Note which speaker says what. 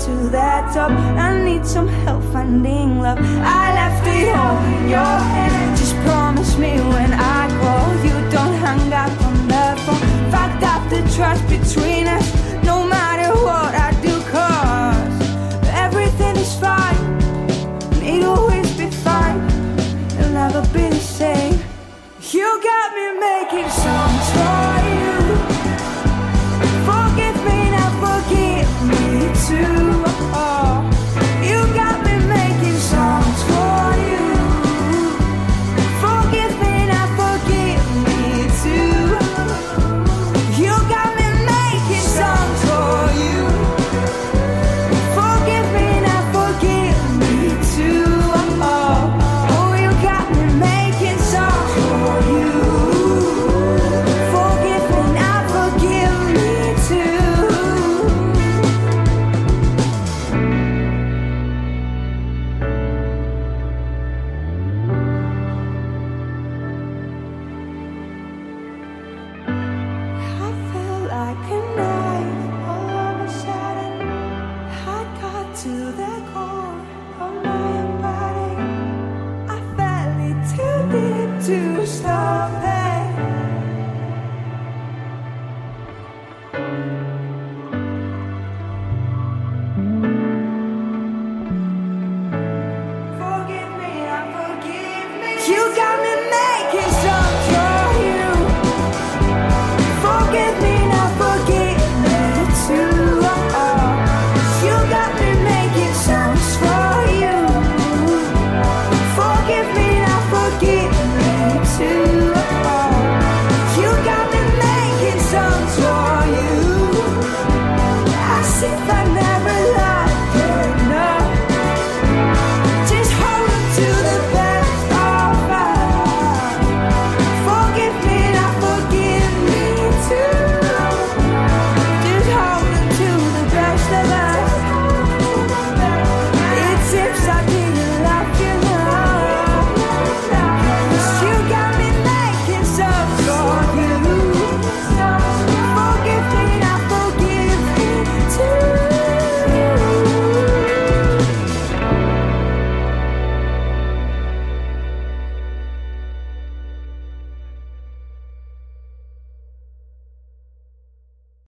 Speaker 1: to that top. I need some help finding love. I left it all in your hands. Just promise me when I call you don't hang up on the phone. Fucked up the trust between us, no matter what I do, 'cause everything is fine, and it'll always be fine. It'll never be the same. You got me making songs for you. Forgive me now, forgive me too. Oh, you got me making songs for you. Forgive me now, forgive me too. You got me making songs for you. Forgive me now, forgive me too. Oh, oh, you got me making songs for you. Forgive me now, forgive me too. I felt like a knife all of a sudden. I got to the core of my body. I felt it too deep to stop.